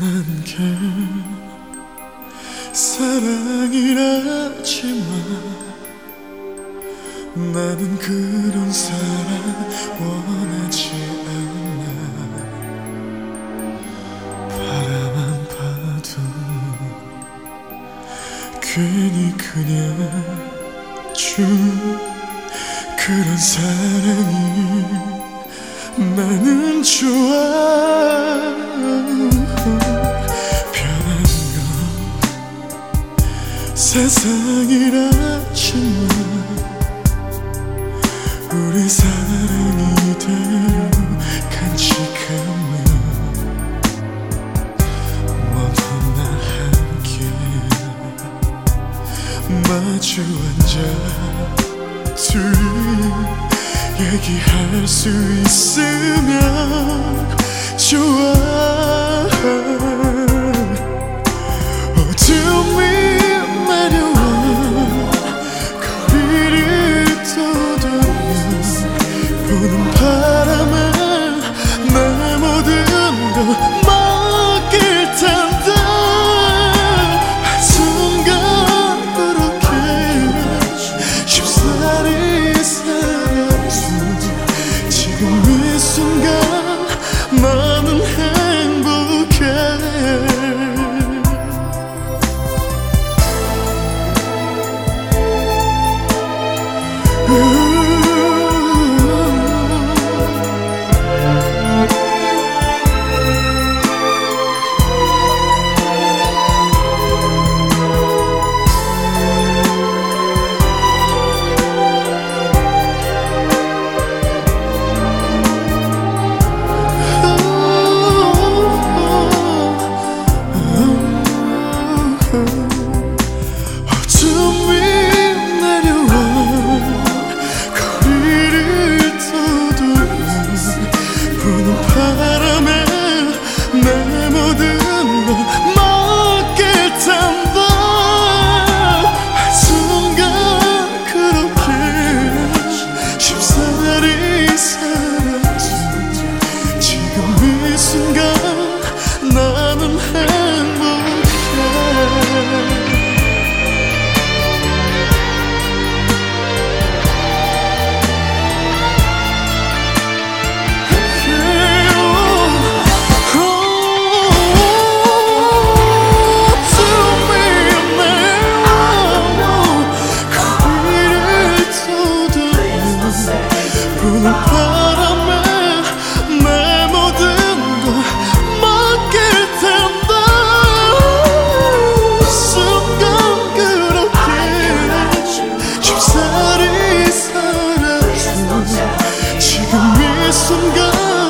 게 사랑이라지만 나는 그런 사랑 원하지 않아. 바라만 봐도 괜히 그냥 준 그런 사랑이 나는 좋아. 변한 건 세상이라지만 우리 사랑이 이대로 간직하며 먼 날 함께 마주 앉아 둘이 얘기할 수 있으면 좋아. 어둠이 내려와 거리를 떠돌며 부는 바람에 내 모든 걸 맡길 텐데 한순간 그렇게 쉽사리 지금 이 순간 나는 행복해. 내 모든 걸 맡길 텐데 한순간 그렇게 쉽사리 사라진 지금 이 순간 나는 행복해. 부는 바람에 내 모든 걸 맡길 텐데 순간 그렇게 쉽사리 사라진 지금 이 순간